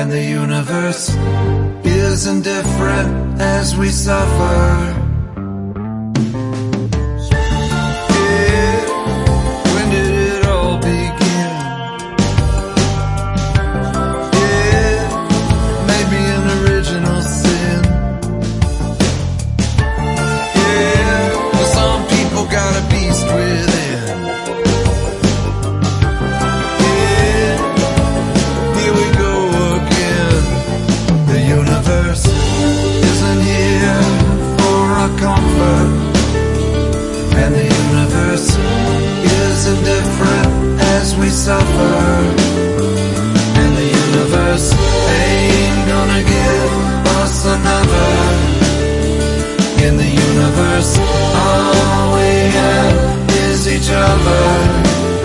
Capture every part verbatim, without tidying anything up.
and the universe is indifferent as we suffer. And the universe is indifferent as we suffer. And the universe ain't gonna give us another. In the universe, all we have is each other.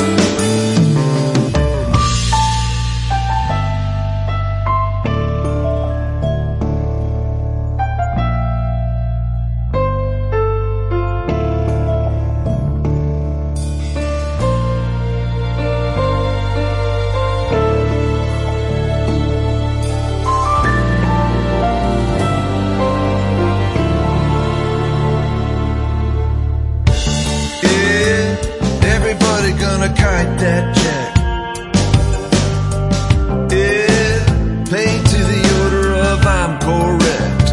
Gonna kite that check. Yeah, paid to the order of I'm correct.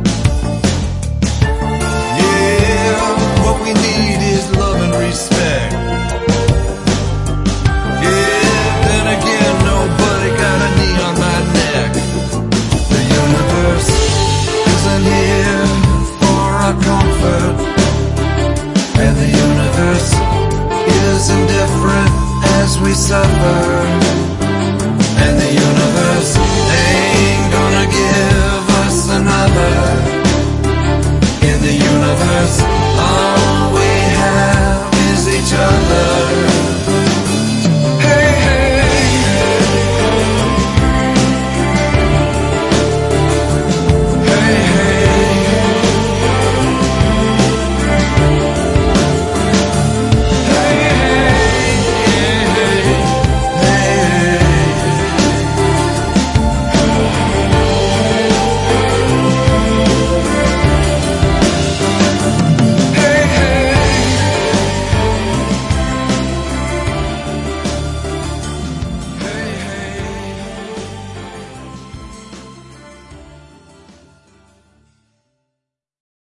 Yeah, what we need is love and respect. Yeah, then again, nobody got a knee on my neck. The universe isn't here for our comfort, and the universe is indifferent as we suffer.